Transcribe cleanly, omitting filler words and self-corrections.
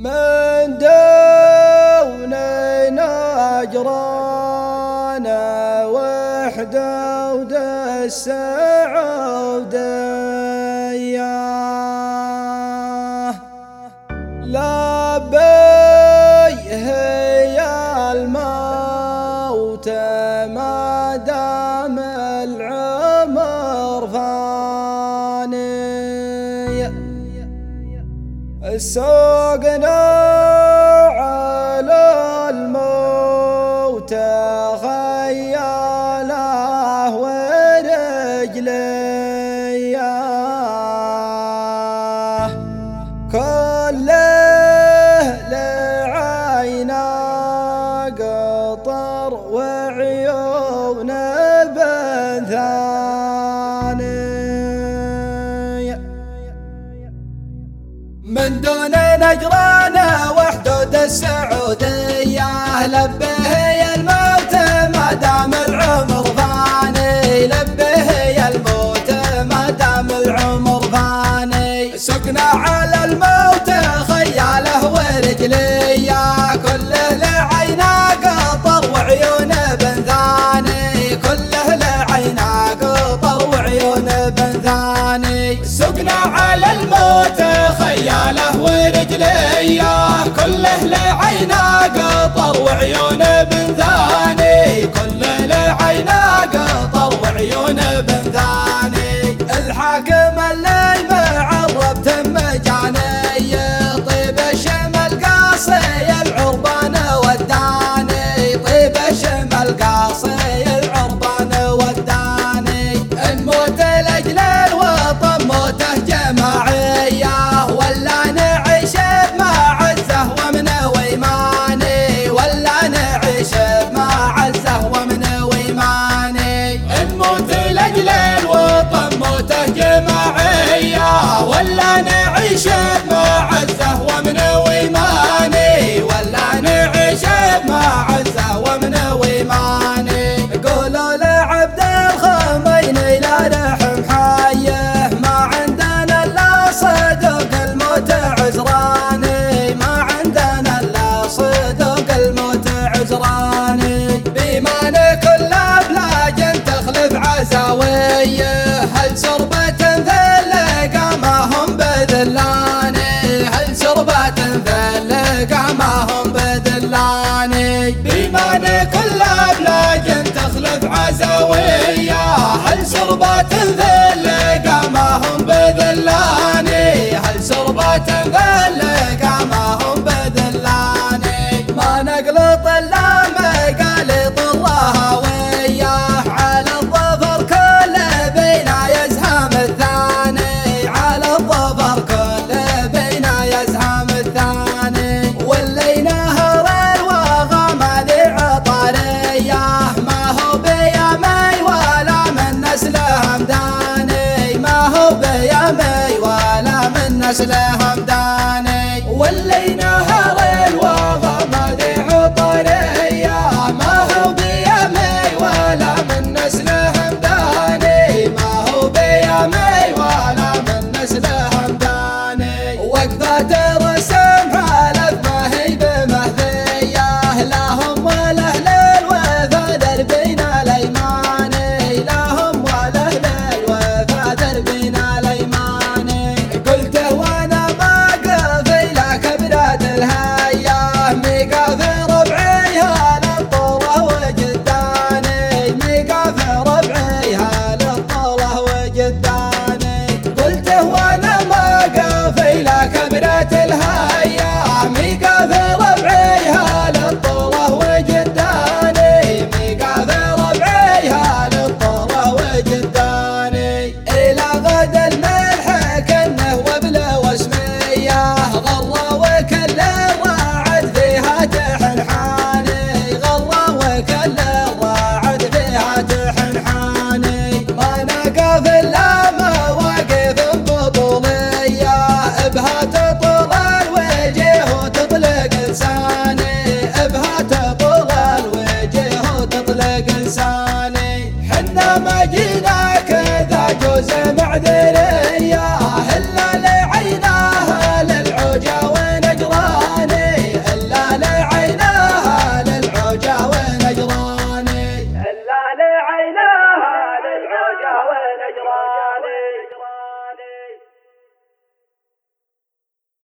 من دوننا أجرانا وحده ودس عودية لبيه يا الموت ما دام العمر فاني سوقنا على الموت خياله ورجليه كله لعينا قطر وعيون بنثاني من دون نجرانا وحدود السعودية لبه يا الموت ما دام العمر فاني لبه يا الموت ما دام العمر فاني سقنا على الموت خياله ورجلية كله لعينا قطر وعيون بنثاني كله لعينا قطر وعيون بنثاني سقنا على الموت خياله ورجليه كله لعينا قطر وعيون بنثاني كله لعينا قطر وعيون بنثاني الحاكم اللي معرب تم جاني طيب الشمل قاصي العربان وداني طيب الشمل قاصي العربان وداني نموت لاجل الوطن موته جماعيه ولا نعيش بمع الزهوة من ويماني ولا نعيش بمع الزهوة من ويماني نموت لاجل الوطن موته جماعيه ولا نعيش بمع الزهوة من ويماني ولا نعيش بمع الزهوة من ويماني قولوا لعبد الخميني لا رحم حيه ما عندنا الا صدق الموت عذراني ما عندنا الا صدق الموت عذراني بإيمان كل أبلاج تخلف عزاويه هل سربة ثلقة ما هم بذلاني هل سربة ثلقة ما هم بذلاني بإيمان كل أبلاج تخلف عزاويه هل سربة ثلقة ما هم بذلاني هل سربة ثلقة ما هم بذلاني ما نقلط الا مقالط الراهويه على الظفر كله بينا يزهم الثاني على الظفر كله بينا يزهم الثاني واللي نهر الوغى ما ذي عطاريه ما هو بيمي ولا من نسل همداني ما هو بيمي ولا من نسل همداني واللي